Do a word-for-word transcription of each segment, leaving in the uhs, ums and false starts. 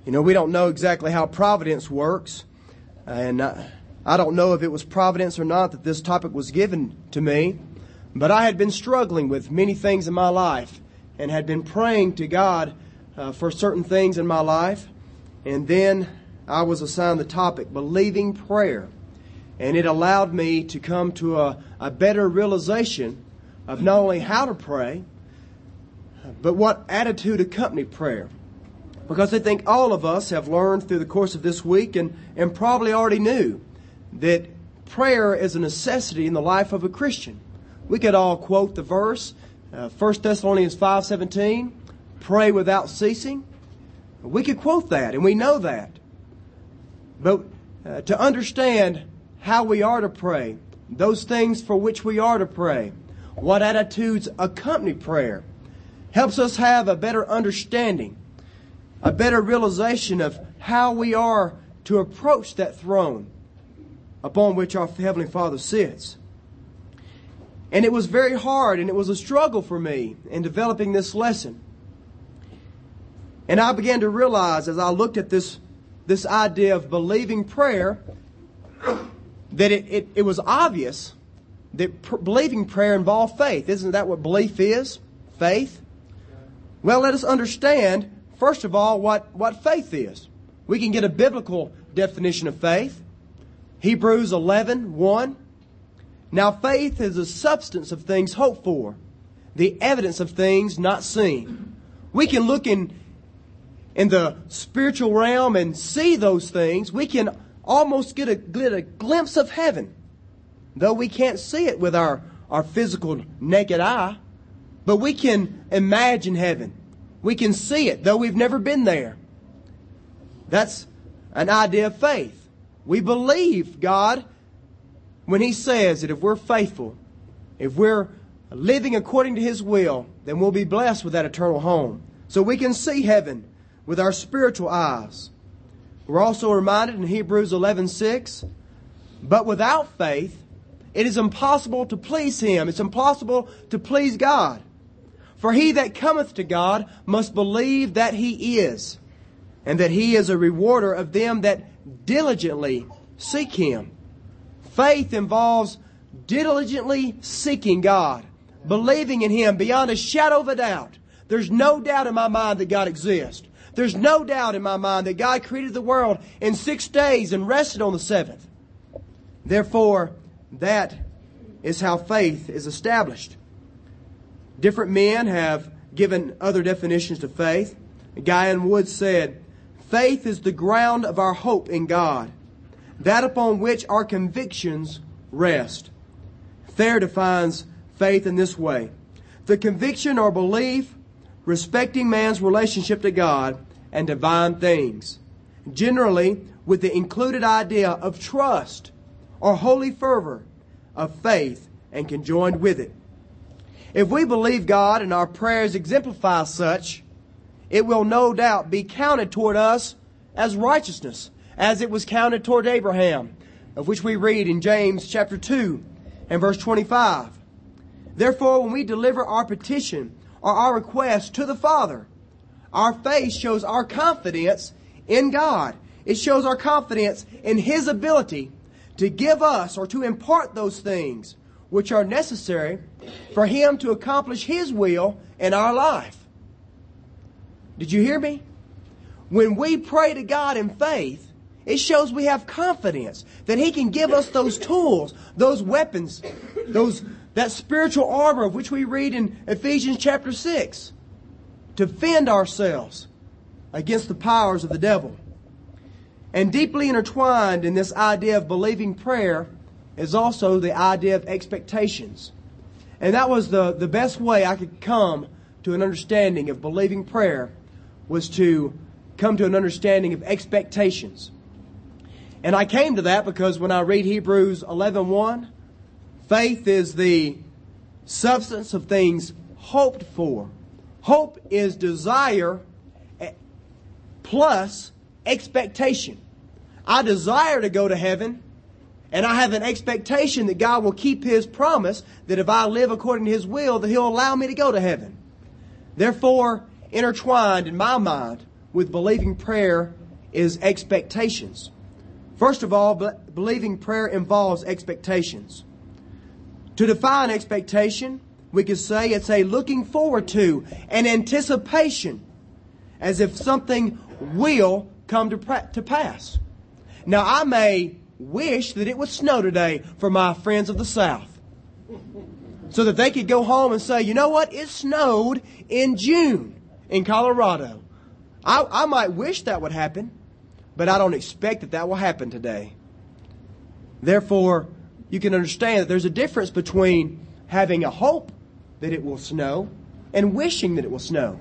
You know, we don't know exactly how providence works, and I, I don't know if it was providence or not that this topic was given to me, but I had been struggling with many things in my life and had been praying to God uh, for certain things in my life, and then I was assigned the topic, believing prayer, and it allowed me to come to a, a better realization of not only how to pray, but what attitude accompanied prayer. Because I think all of us have learned through the course of this week and, and probably already knew that prayer is a necessity in the life of a Christian. We could all quote the verse, uh, First Thessalonians five seventeen, pray without ceasing. We could quote that, and we know that. But uh, to understand how we are to pray, those things for which we are to pray, what attitudes accompany prayer, helps us have a better understanding, a better realization of how we are to approach that throne upon which our Heavenly Father sits. And it was very hard, and it was a struggle for me in developing this lesson. And I began to realize as I looked at this, this idea of believing prayer, that it, it, it was obvious that pr- believing prayer involved faith. Isn't that what belief is? Faith? Well, let us understand, first of all, what, what faith is. We can get a biblical definition of faith. Hebrews eleven one. Now faith is the substance of things hoped for, the evidence of things not seen. We can look in, in the spiritual realm and see those things. We can almost get a, get a glimpse of heaven, though we can't see it with our, our physical naked eye. But we can imagine heaven. We can see it, though we've never been there. That's an idea of faith. We believe God when He says that if we're faithful, if we're living according to His will, then we'll be blessed with that eternal home. So we can see heaven with our spiritual eyes. We're also reminded in Hebrews eleven six, but without faith, it is impossible to please Him. It's impossible to please God. For he that cometh to God must believe that He is, and that He is a rewarder of them that diligently seek Him. Faith involves diligently seeking God, believing in Him beyond a shadow of a doubt. There's no doubt in my mind that God exists. There's no doubt in my mind that God created the world in six days and rested on the seventh. Therefore, that is how faith is established. Different men have given other definitions to faith. Guy Wood said, faith is the ground of our hope in God, that upon which our convictions rest. Thayer defines faith in this way: the conviction or belief respecting man's relationship to God and divine things, generally with the included idea of trust or holy fervor of faith and conjoined with it. If we believe God and our prayers exemplify such, it will no doubt be counted toward us as righteousness, as it was counted toward Abraham, of which we read in James chapter two and verse twenty-five. Therefore, when we deliver our petition or our request to the Father, our faith shows our confidence in God. It shows our confidence in His ability to give us or to impart those things which are necessary for Him to accomplish His will in our life. Did you hear me? When we pray to God in faith, it shows we have confidence that He can give us those tools, those weapons, those that spiritual armor of which we read in Ephesians chapter six, to fend ourselves against the powers of the devil. And deeply intertwined in this idea of believing prayer is also the idea of expectations. And that was the, the best way I could come to an understanding of believing prayer, was to come to an understanding of expectations. And I came to that because when I read Hebrews eleven one, faith is the substance of things hoped for. Hope is desire plus expectation. I desire to go to heaven, and I have an expectation that God will keep His promise that if I live according to His will, that He'll allow me to go to heaven. Therefore, intertwined in my mind with believing prayer is expectations. First of all, be- believing prayer involves expectations. To define expectation, we could say it's a looking forward to, an anticipation, as if something will come to, pra- to pass. Now, I may wish that it would snow today for my friends of the South, so that they could go home and say, you know what, it snowed in June in Colorado. I, I might wish that would happen, but I don't expect that that will happen today. Therefore, you can understand that there's a difference between having a hope that it will snow and wishing that it will snow.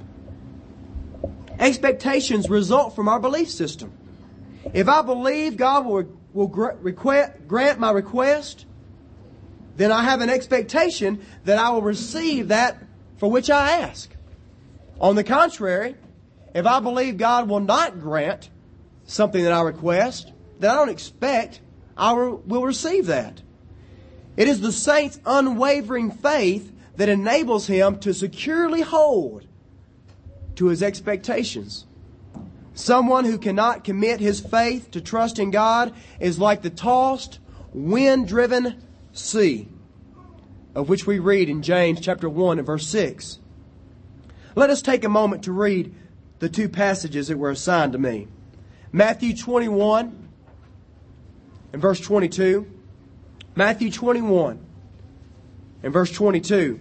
Expectations result from our belief system. If I believe God will, will grant my request, then I have an expectation that I will receive that for which I ask. On the contrary, if I believe God will not grant something that I request, then I don't expect I will receive that. It is the saint's unwavering faith that enables him to securely hold to his expectations. Someone who cannot commit his faith to trust in God is like the tossed, wind-driven sea, of which we read in James chapter one and verse six. Let us take a moment to read the two passages that were assigned to me. Matthew twenty-one and verse twenty-two. Matthew twenty-one and verse twenty-two.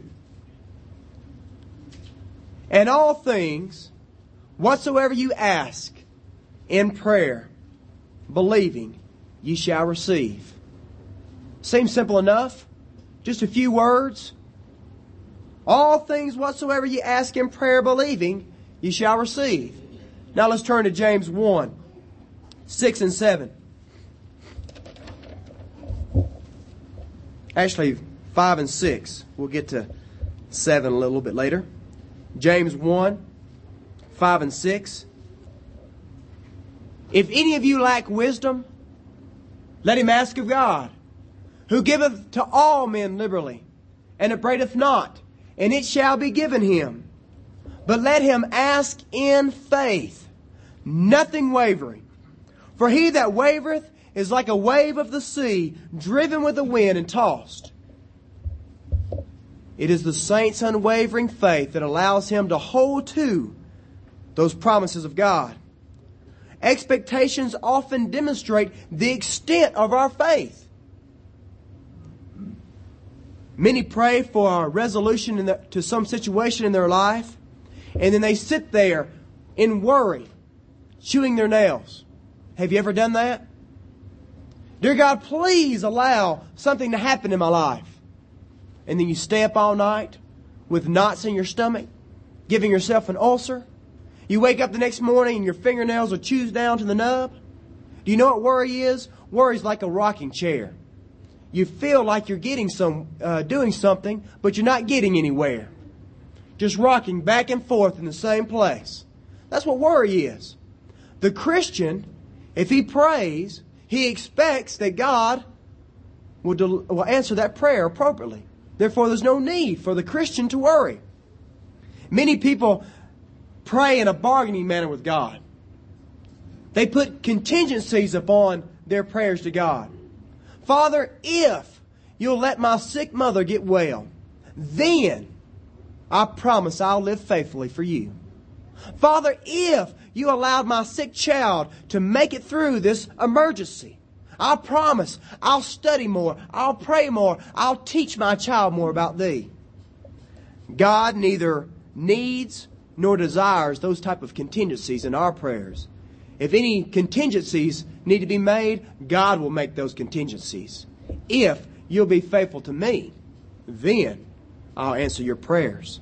And all things, whatsoever you ask in prayer, believing, ye shall receive. Seems simple enough. Just a few words. All things whatsoever ye ask in prayer, believing, ye shall receive. Now let's turn to James one, six and seven. Actually, five and six. We'll get to seven a little bit later. James one, five and six. If any of you lack wisdom, let him ask of God, who giveth to all men liberally, and upbraideth not, and it shall be given him. But let him ask in faith, nothing wavering. For he that wavereth is like a wave of the sea, driven with the wind and tossed. It is the saint's unwavering faith that allows him to hold to those promises of God. Expectations often demonstrate the extent of our faith. Many pray for a resolution in the, to some situation in their life, and then they sit there in worry, chewing their nails. Have you ever done that? Dear God, please allow something to happen in my life. And then you stay up all night with knots in your stomach, giving yourself an ulcer. You wake up the next morning and your fingernails are chewed down to the nub. Do you know what worry is? Worry is like a rocking chair. You feel like you're getting some, uh, doing something, but you're not getting anywhere. Just rocking back and forth in the same place. That's what worry is. The Christian, if he prays, he expects that God will, del- will answer that prayer appropriately. Therefore, there's no need for the Christian to worry. Many people pray in a bargaining manner with God. They put contingencies upon their prayers to God. Father, if you'll let my sick mother get well, then I promise I'll live faithfully for you. Father, if you allowed my sick child to make it through this emergency, I promise I'll study more, I'll pray more, I'll teach my child more about thee. God neither needs nor desires those type of contingencies in our prayers. If any contingencies need to be made, God will make those contingencies. If you'll be faithful to me, then I'll answer your prayers.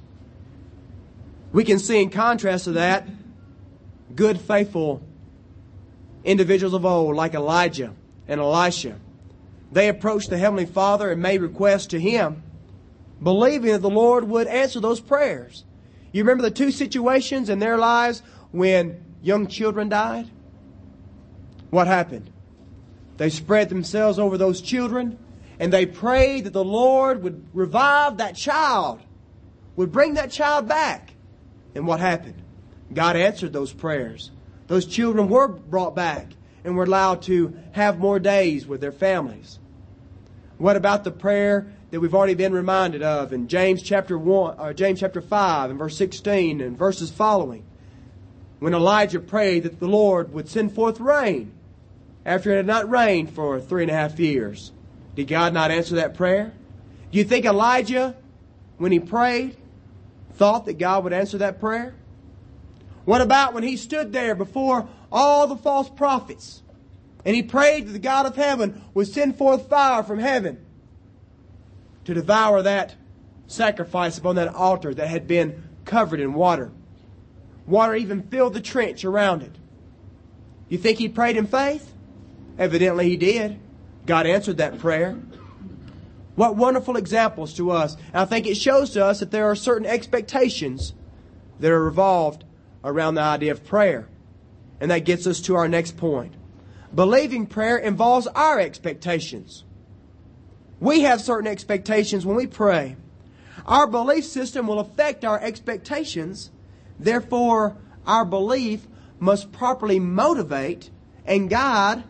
We can see in contrast to that, good, faithful individuals of old like Elijah and Elisha. They approached the Heavenly Father and made requests to Him, believing that the Lord would answer those prayers. You remember the two situations in their lives when young children died? What happened? They spread themselves over those children and they prayed that the Lord would revive that child, would bring that child back. And what happened? God answered those prayers. Those children were brought back and were allowed to have more days with their families. What about the prayer that we've already been reminded of in James chapter one, or James chapter five and verse sixteen and verses following? When Elijah prayed that the Lord would send forth rain after it had not rained for three and a half years. Did God not answer that prayer? Do you think Elijah, when he prayed, thought that God would answer that prayer? What about when he stood there before all the false prophets and he prayed that the God of heaven would send forth fire from heaven to devour that sacrifice upon that altar that had been covered in water? Water even filled the trench around it. You think he prayed in faith? Evidently he did. God answered that prayer. What wonderful examples to us. And I think it shows to us that there are certain expectations that are revolved around the idea of prayer. And that gets us to our next point. Believing prayer involves our expectations. We have certain expectations when we pray. Our belief system will affect our expectations. Therefore, our belief must properly motivate and guide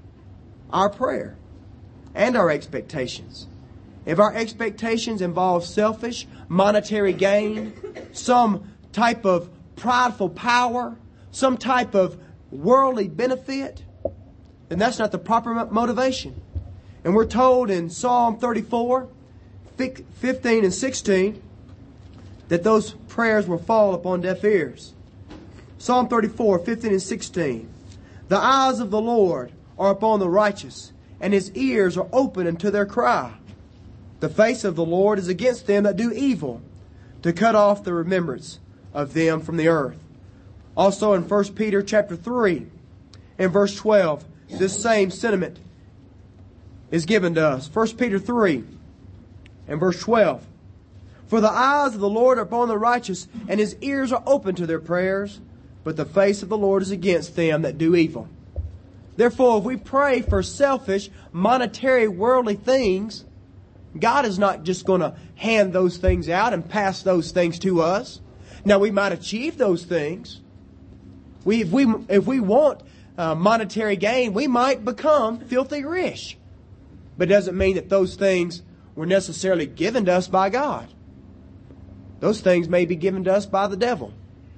our prayer and our expectations. If our expectations involve selfish, monetary gain, some type of prideful power, some type of worldly benefit, then that's not the proper motivation. And we're told in Psalm thirty-four, fifteen and sixteen, that those prayers will fall upon deaf ears. Psalm thirty-four, fifteen and sixteen. The eyes of the Lord are upon the righteous, and His ears are open unto their cry. The face of the Lord is against them that do evil, to cut off the remembrance of them from the earth. Also in First Peter chapter three and verse twelve, this same sentiment is given to us. First Peter three and verse twelve. For the eyes of the Lord are upon the righteous, and His ears are open to their prayers, but the face of the Lord is against them that do evil. Therefore, if we pray for selfish, monetary, worldly things, God is not just going to hand those things out and pass those things to us. Now, we might achieve those things. We, if we, if we want uh, monetary gain, we might become filthy rich. But it doesn't mean that those things were necessarily given to us by God. Those things may be given to us by the devil.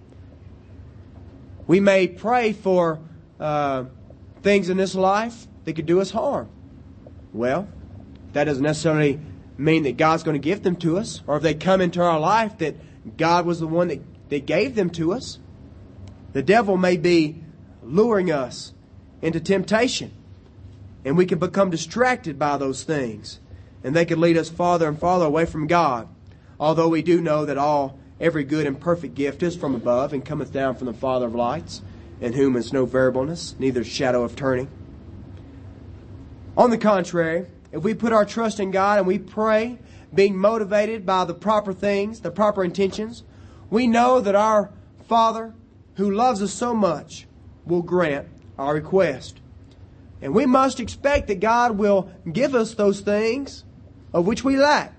We may pray for uh, things in this life that could do us harm. Well, that doesn't necessarily mean that God's going to give them to us, or if they come into our life that God was the one that, that gave them to us. The devil may be luring us into temptation, and we can become distracted by those things, and they can lead us farther and farther away from God. Although we do know that all, every good and perfect gift is from above and cometh down from the Father of lights, in whom is no variableness, neither shadow of turning. On the contrary, if we put our trust in God and we pray, being motivated by the proper things, the proper intentions, we know that our Father, who loves us so much, will grant our request. And we must expect that God will give us those things of which we lack.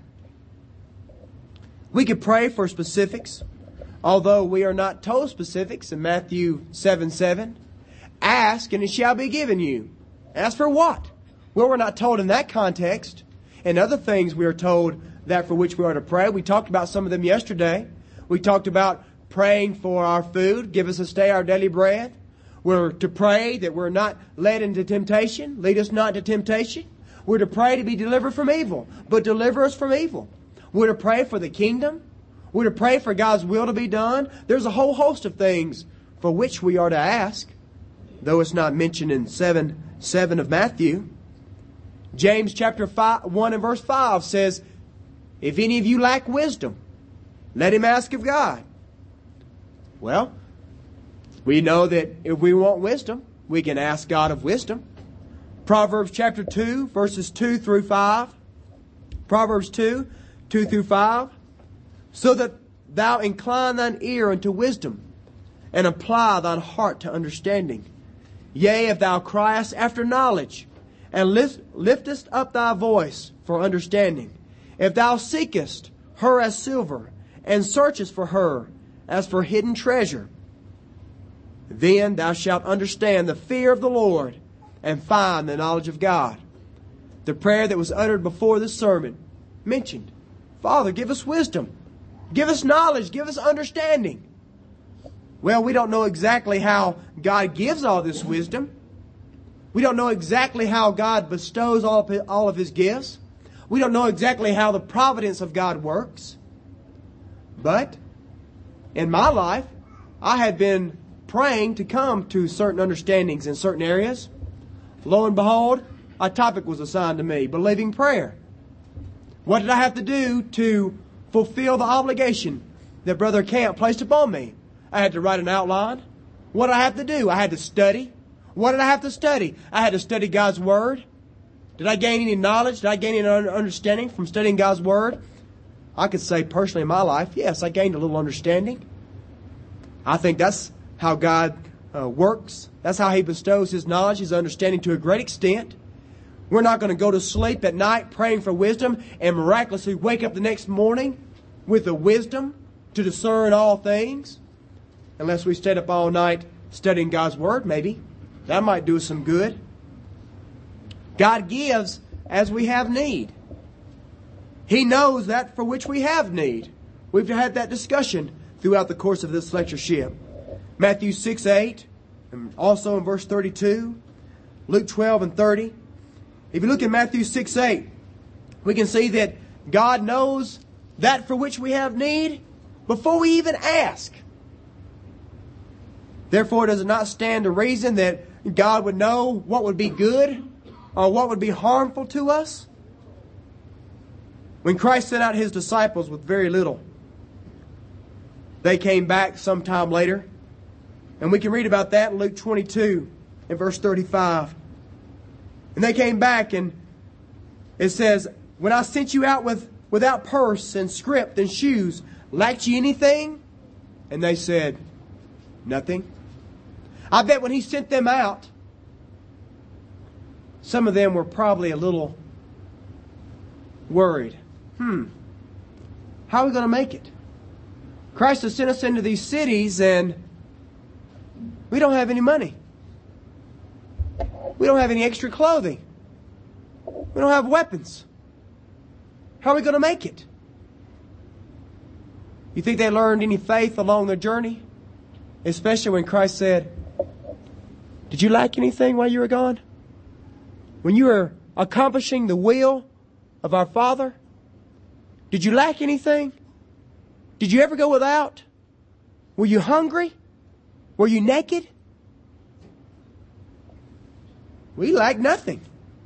We could pray for specifics, although we are not told specifics in Matthew seven seven. Ask and it shall be given you. Ask for what? Well, we're not told in that context. In other things we are told that for which we are to pray. We talked about some of them yesterday. We talked about praying for our food. Give us this day our daily bread. We're to pray that we're not led into temptation. Lead us not into temptation. We're to pray to be delivered from evil, but deliver us from evil. We're to pray for the kingdom. We're to pray for God's will to be done. There's a whole host of things for which we are to ask, though it's not mentioned in seven seven of Matthew. James chapter five, one and verse five says, if any of you lack wisdom, let him ask of God. Well, we know that if we want wisdom, we can ask God of wisdom. Proverbs chapter two, verses two through five. Proverbs two, two through five. So that thou incline thine ear unto wisdom, and apply thine heart to understanding. Yea, if thou criest after knowledge, and lift, liftest up thy voice for understanding. If thou seekest her as silver, and searchest for her as for hidden treasure, Then thou shalt understand the fear of the Lord and find the knowledge of God. The prayer that was uttered before this sermon mentioned, Father, give us wisdom. Give us knowledge. Give us understanding. Well, we don't know exactly how God gives all this wisdom. We don't know exactly how God bestows all of his, all of his gifts. We don't know exactly how the providence of God works. But in my life, I had been praying to come to certain understandings in certain areas. Lo and behold, a topic was assigned to me, believing prayer. What did I have to do to fulfill the obligation that Brother Camp placed upon me? I had to write an outline. What did I have to do? I had to study. What did I have to study? I had to study God's Word. Did I gain any knowledge? Did I gain any understanding from studying God's Word? I could say personally in my life, yes, I gained a little understanding. I think that's how God uh, works. That's how He bestows His knowledge, His understanding to a great extent. We're not going to go to sleep at night praying for wisdom and miraculously wake up the next morning with the wisdom to discern all things. Unless we stayed up all night studying God's Word, maybe. That might do us some good. God gives as we have need. He knows that for which we have need. We've had that discussion throughout the course of this lectureship. Matthew six eight, and also in verse thirty-two, Luke twelve and thirty. If you look at Matthew six eight, we can see that God knows that for which we have need before we even ask. Therefore, does it not stand to reason that God would know what would be good or what would be harmful to us? When Christ sent out His disciples with very little, they came back sometime later. And we can read about that in Luke twenty-two and verse thirty-five. And they came back and it says, when I sent you out with without purse and scrip and shoes, lacked ye anything? And they said, nothing. I bet when He sent them out, some of them were probably a little worried. Hmm, how are we going to make it? Christ has sent us into these cities and we don't have any money. We don't have any extra clothing. We don't have weapons. How are we going to make it? You think they learned any faith along their journey? Especially when Christ said, did you lack anything while you were gone? When you were accomplishing the will of our Father? Did you lack anything? Did you ever go without? Were you hungry? Were you naked? We lack nothing.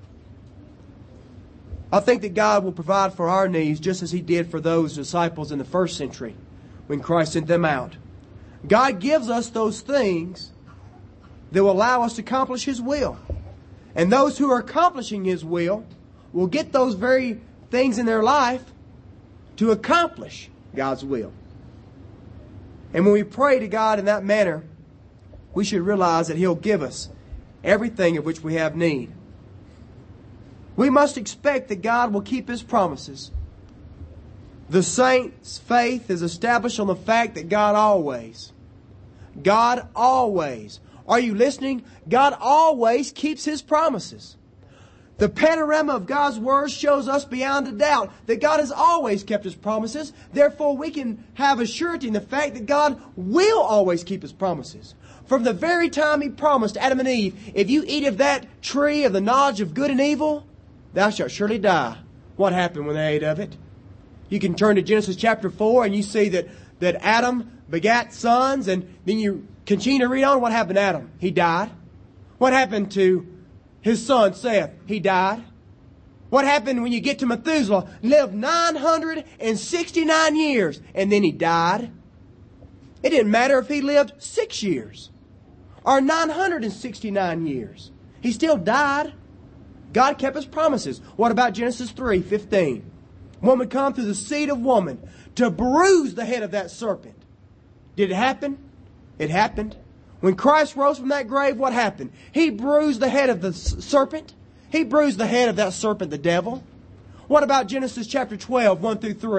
I think that God will provide for our needs just as He did for those disciples in the first century when Christ sent them out. God gives us those things that will allow us to accomplish His will. And those who are accomplishing His will will get those very things in their life to accomplish God's will. And when we pray to God in that manner, we should realize that He'll give us everything of which we have need. We must expect that God will keep His promises. The saint's faith is established on the fact that God always, God always, are you listening? God always keeps His promises. The panorama of God's Word shows us beyond a doubt that God has always kept His promises. Therefore, we can have a surety in the fact that God will always keep His promises. From the very time He promised Adam and Eve, if you eat of that tree of the knowledge of good and evil, thou shalt surely die. What happened when they ate of it? You can turn to Genesis chapter four and you see that, that Adam begat sons, and then you continue to read on. What happened to Adam? He died. What happened to his son Seth? He died. What happened when you get to Methuselah? Lived nine hundred sixty-nine years and then he died. It didn't matter if he lived six years or nine hundred sixty-nine years. He still died. God kept His promises. What about Genesis three fifteen? One would come through the seed of woman to bruise the head of that serpent. Did it happen? It happened. When Christ rose from that grave, what happened? He bruised the head of the serpent. He bruised the head of that serpent, the devil. What about Genesis chapter twelve, one through three?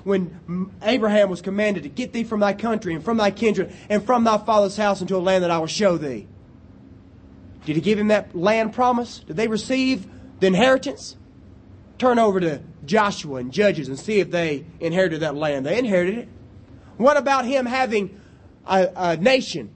when Abraham was commanded to get thee from thy country and from thy kindred and from thy father's house into a land that I will show thee? Did he give him that land promise? Did they receive the inheritance? Turn over to Joshua and Judges and see if they inherited that land. They inherited it. What about him having a, a nation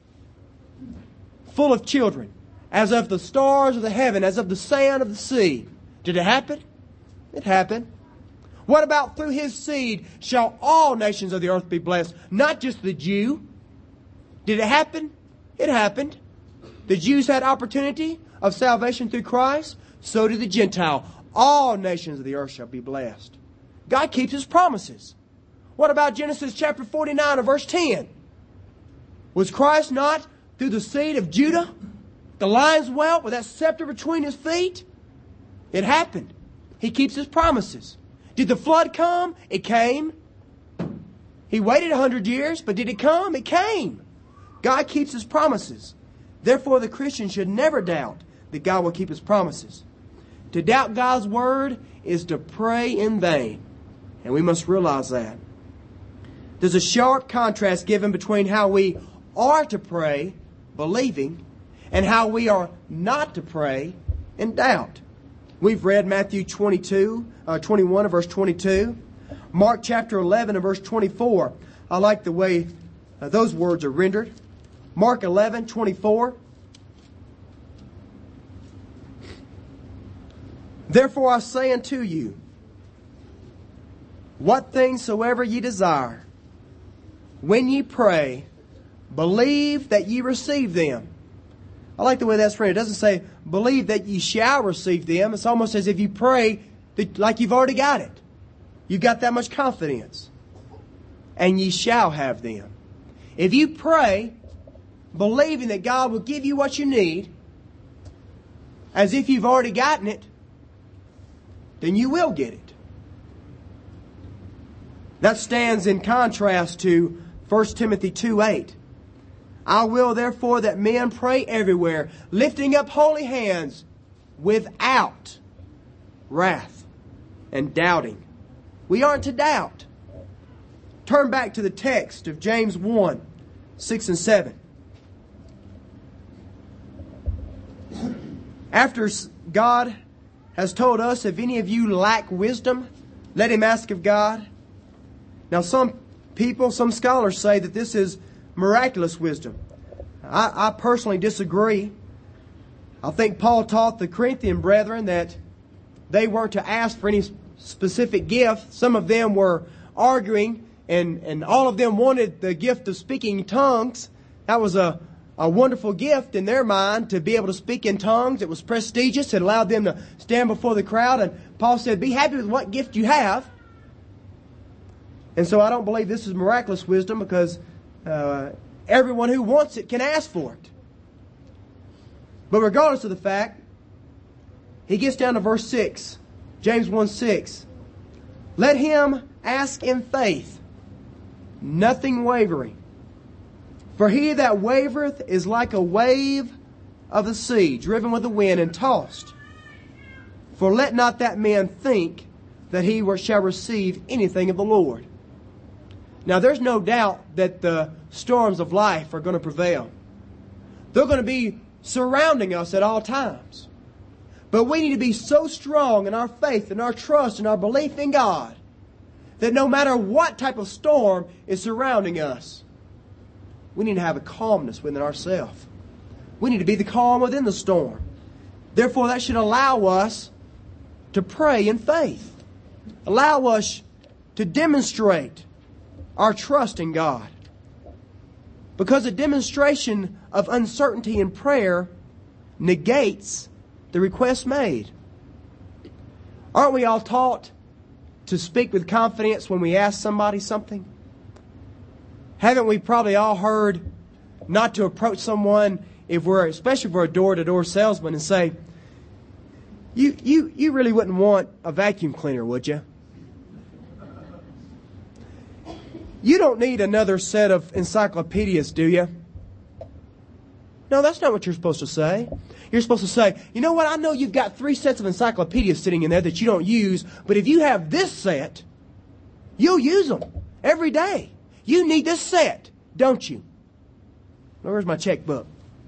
full of children, as of the stars of the heaven, as of the sand of the sea? Did it happen? It happened. What about through his seed shall all nations of the earth be blessed, not just the Jew? Did it happen? It happened. The Jews had opportunity of salvation through Christ. So did the Gentile. All nations of the earth shall be blessed. God keeps His promises. What about Genesis chapter forty-nine and verse ten? Was Christ not through the seed of Judah, the lion's whelp, with that scepter between His feet? It happened. He keeps His promises. Did the flood come? It came. He waited a hundred years, but did it come? It came. God keeps His promises. Therefore, the Christian should never doubt that God will keep His promises. To doubt God's Word is to pray in vain. And we must realize that. There's a sharp contrast given between how we are to pray, believing, and how we are not to pray in doubt. We've read Matthew twenty-two, uh, twenty-one and verse twenty-two. Mark chapter eleven and verse twenty-four. I like the way uh, those words are rendered. Mark eleven, twenty-four. Therefore I say unto you, what things soever ye desire, when ye pray, believe that ye receive them. I like the way that's phrased. It doesn't say, believe that ye shall receive them. It's almost as if you pray that, like you've already got it. You've got that much confidence. And ye shall have them. If you pray, believing that God will give you what you need, as if you've already gotten it, then you will get it. That stands in contrast to First Timothy two eight. I will therefore that men pray everywhere, lifting up holy hands, without wrath and doubting. We aren't to doubt. Turn back to the text of James one, six and seven. After God has told us, if any of you lack wisdom, let him ask of God. Now some people, some scholars say that this is miraculous wisdom. I, I personally disagree. I think Paul taught the Corinthian brethren that they weren't to ask for any specific gift. Some of them were arguing, and, and all of them wanted the gift of speaking in tongues. That was a, a wonderful gift in their mind, to be able to speak in tongues. It was prestigious. It allowed them to stand before the crowd. And Paul said, be happy with what gift you have. And so I don't believe this is miraculous wisdom, because uh, everyone who wants it can ask for it. But regardless of the fact, he gets down to verse six. James one six. Let him ask in faith, nothing wavering. For he that wavereth is like a wave of the sea, driven with the wind and tossed. For let not that man think that he shall receive anything of the Lord. Now there's no doubt that the storms of life are going to prevail. They're going to be surrounding us at all times. But we need to be so strong in our faith and our trust and our belief in God that no matter what type of storm is surrounding us, we need to have a calmness within ourselves. We need to be the calm within the storm. Therefore, that should allow us to pray in faith. Allow us to demonstrate our trust in God. Because a demonstration of uncertainty in prayer negates the request made. Aren't we all taught to speak with confidence when we ask somebody something? Haven't we probably all heard not to approach someone, if we're, especially if we're a door-to-door salesman, and say, you, you, you really wouldn't want a vacuum cleaner, would you? You don't need another set of encyclopedias, do you? No, that's not what you're supposed to say. You're supposed to say, you know what, I know you've got three sets of encyclopedias sitting in there that you don't use, but if you have this set, You'll use them every day. You need this set, don't you? Where's my checkbook?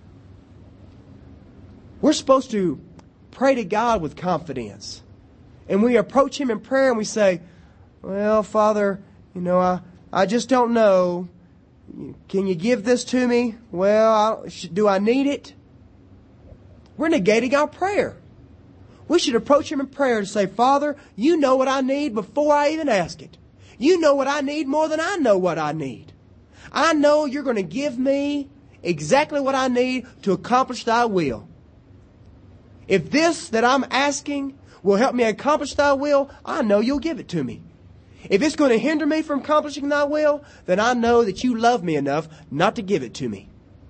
We're supposed to pray to God with confidence. And we approach Him in prayer and we say, well, Father, you know, I, I just don't know. Can you give this to me? Well, I, do I need it? We're negating our prayer. We should approach Him in prayer to say, Father, you know what I need before I even ask it. You know what I need more than I know what I need. I know you're going to give me exactly what I need to accomplish Thy will. If this that I'm asking will help me accomplish Thy will, I know you'll give it to me. If it's going to hinder me from accomplishing Thy will, then I know that you love me enough not to give it to me.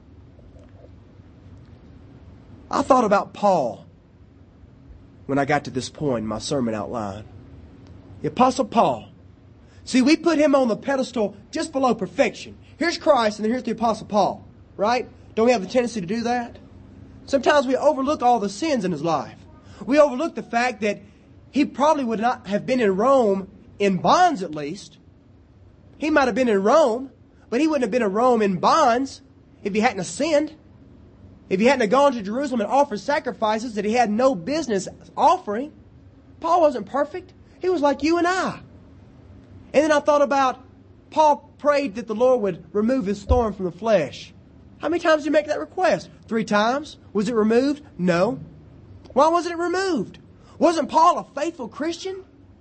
I thought about Paul when I got to this point in my sermon outline. The Apostle Paul. See, we put him on the pedestal just below perfection. Here's Christ and then here's the Apostle Paul. Right? Don't we have the tendency to do that? Sometimes we overlook all the sins in his life. We overlook the fact that he probably would not have been in Rome in bonds at least. He might have been in Rome, but he wouldn't have been in Rome in bonds if he hadn't sinned. If he hadn't have gone to Jerusalem and offered sacrifices that he had no business offering. Paul wasn't perfect. He was like you and I. And then I thought about Paul prayed that the Lord would remove his thorn from the flesh. How many times did he make that request? Three times. Was it removed? No. Why wasn't it removed? Wasn't Paul a faithful Christian?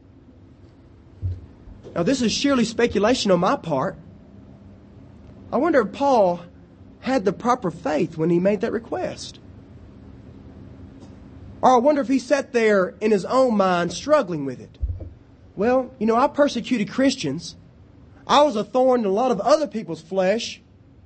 Now this is sheerly speculation on my part. I wonder if Paul had the proper faith when he made that request. Or I wonder if he sat there in his own mind struggling with it. Well, you know, I persecuted Christians. I was a thorn in a lot of other people's flesh.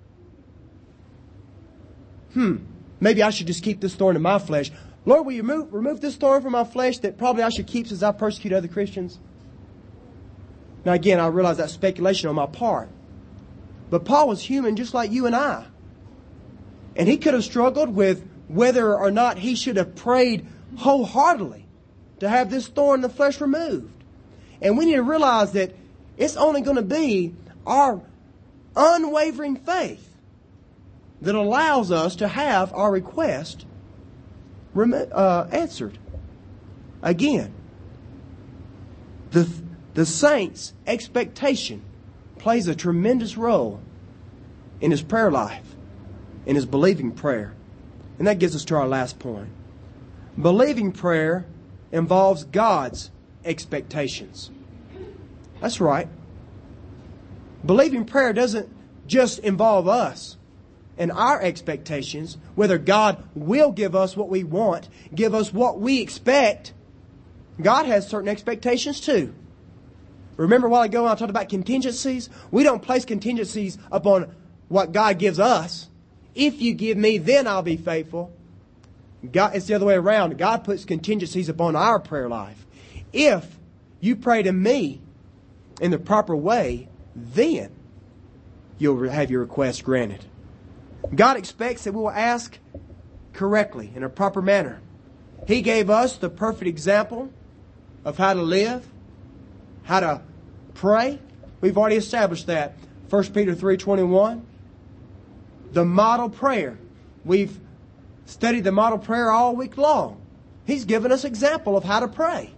Hmm, maybe I should just keep this thorn in my flesh. Lord, will you remove, remove this thorn from my flesh that probably I should keep since I persecute other Christians? Now again, I realize that's speculation on my part. But Paul was human just like you and I. And he could have struggled with whether or not he should have prayed wholeheartedly to have this thorn in the flesh removed. And we need to realize that it's only going to be our unwavering faith that allows us to have our request uh, answered. Again, the, the saint's expectation plays a tremendous role in his prayer life, in his believing prayer. And that gets us to our last point. Believing prayer involves God's expectations. That's right. Believing prayer doesn't just involve us and our expectations, whether God will give us what we want, give us what we expect. God has certain expectations too. Remember a while ago when I talked about contingencies? We don't place contingencies upon what God gives us. If you give me, then I'll be faithful. God, it's the other way around. God puts contingencies upon our prayer life. If you pray to me in the proper way, then you'll have your request granted. God expects that we will ask correctly, in a proper manner. He gave us the perfect example of how to live, how to pray. We've already established that. First Peter three twenty-one. The model prayer. We've studied the model prayer all week long. He's given us example of how to pray.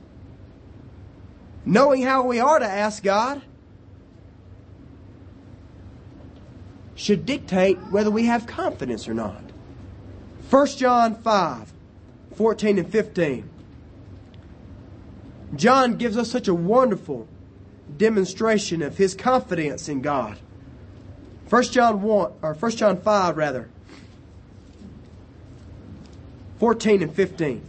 Knowing how we are to ask God should dictate whether we have confidence or not. First John five, fourteen and fifteen. John gives us such a wonderful demonstration of his confidence in God. First John one or First John five rather. fourteen and fifteen.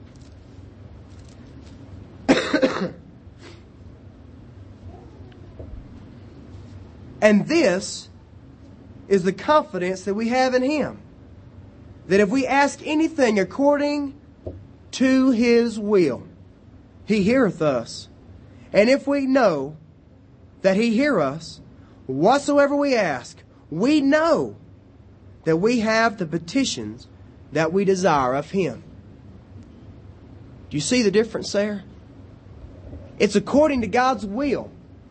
And this is the confidence that we have in Him, that if we ask anything according to His will, He heareth us. And if we know that He hear us, whatsoever we ask, we know that we have the petitions that we desire of Him. Do you see the difference there? It's according to God's will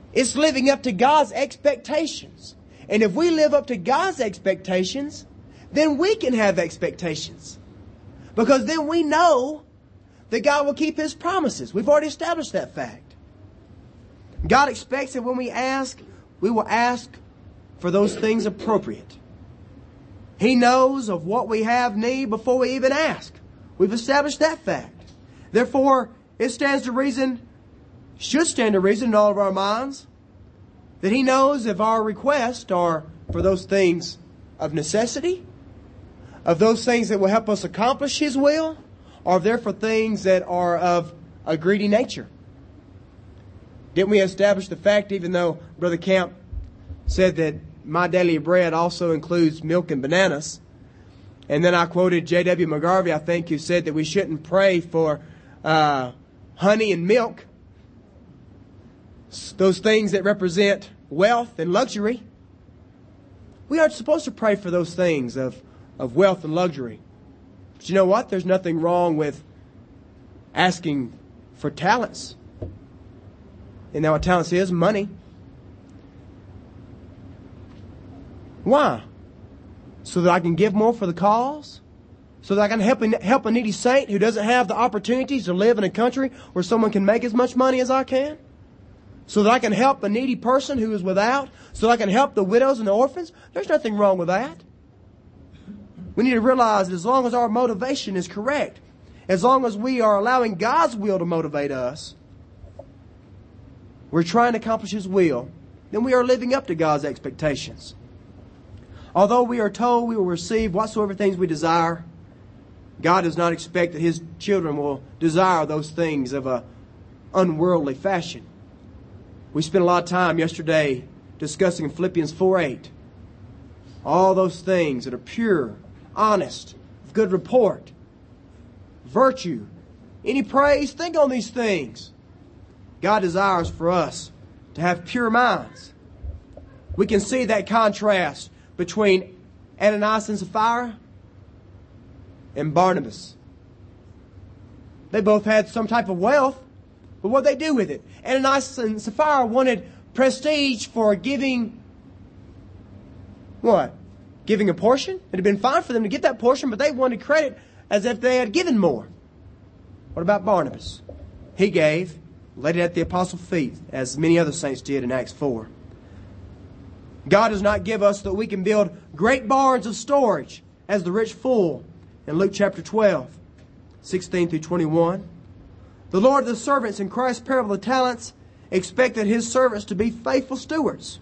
It's living up to God's expectations. And if we live up to God's expectations, then we can have expectations. Because then we know that God will keep His promises. We've already established that fact. God expects that when we ask, we will ask for those things appropriate. He knows of what we have need before we even ask. We've established that fact. Therefore, it stands to reason, should stand to reason in all of our minds, that He knows if our requests are for those things of necessity, of those things that will help us accomplish His will, or if they're for things that are of a greedy nature. Didn't we establish the fact, even though Brother Camp said that my daily bread also includes milk and bananas, and then I quoted J W McGarvey, I think, who said that we shouldn't pray for uh, honey and milk, those things that represent wealth and luxury. We aren't supposed to pray for those things of, of wealth and luxury. But you know what? There's nothing wrong with asking for talents. And now what talents is? Money. Why? So that I can give more for the cause? So that I can help a, help a needy saint who doesn't have the opportunities to live in a country where someone can make as much money as I can? So that I can help a needy person who is without? So that I can help the widows and the orphans? There's nothing wrong with that. We need to realize that as long as our motivation is correct, as long as we are allowing God's will to motivate us, we're trying to accomplish His will, then we are living up to God's expectations. Although we are told we will receive whatsoever things we desire, God does not expect that His children will desire those things of a unworldly fashion. We spent a lot of time yesterday discussing Philippians four eight. All those things that are pure, honest, of good report, virtue, any praise, think on these things. God desires for us to have pure minds. We can see that contrast between Ananias and Sapphira and Barnabas. They both had some type of wealth, but what did they do with it? Ananias and Sapphira wanted prestige for giving what? Giving a portion? It had been fine for them to get that portion, but they wanted credit as if they had given more. What about Barnabas? He gave, laid it at the apostles' feet, as many other saints did in Acts four. God does not give us so that we can build great barns of storage as the rich fool in Luke chapter twelve, sixteen through twenty-one. The Lord of the servants in Christ's parable of the talents expected His servants to be faithful stewards.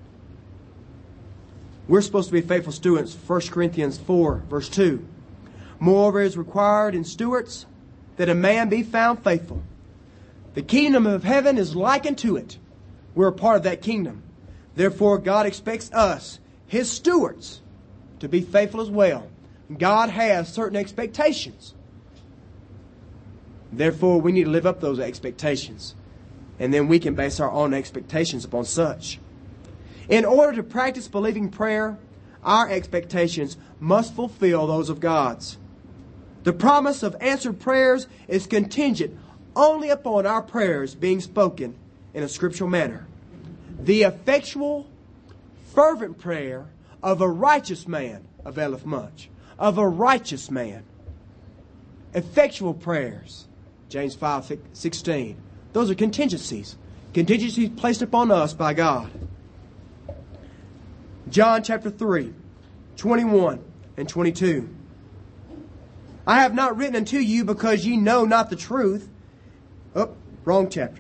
We're supposed to be faithful stewards. First Corinthians four, verse two. Moreover, it is required in stewards that a man be found faithful. The kingdom of heaven is likened to it. We're a part of that kingdom. Therefore, God expects us, His stewards, to be faithful as well. God has certain expectations. Therefore, we need to live up those expectations. And then we can base our own expectations upon such. In order to practice believing prayer, our expectations must fulfill those of God's. The promise of answered prayers is contingent only upon our prayers being spoken in a scriptural manner. The effectual, fervent prayer of a righteous man availeth much. Of a righteous man. Effectual prayers. James five sixteen. Those are contingencies. Contingencies placed upon us by God. John chapter three, twenty-one and twenty-two. I have not written unto you because ye know not the truth. Oh, wrong chapter.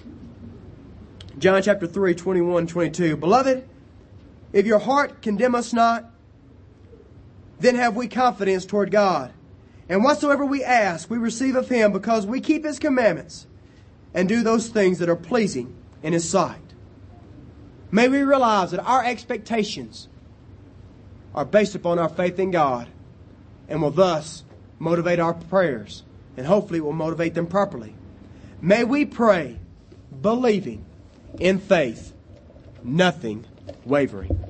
John chapter three, twenty-one and twenty-two. Beloved, if your heart condemn us not, then have we confidence toward God. And whatsoever we ask, we receive of Him, because we keep His commandments and do those things that are pleasing in His sight. May we realize that our expectations are based upon our faith in God and will thus motivate our prayers, and hopefully it will motivate them properly. May we pray believing in faith, nothing wavering.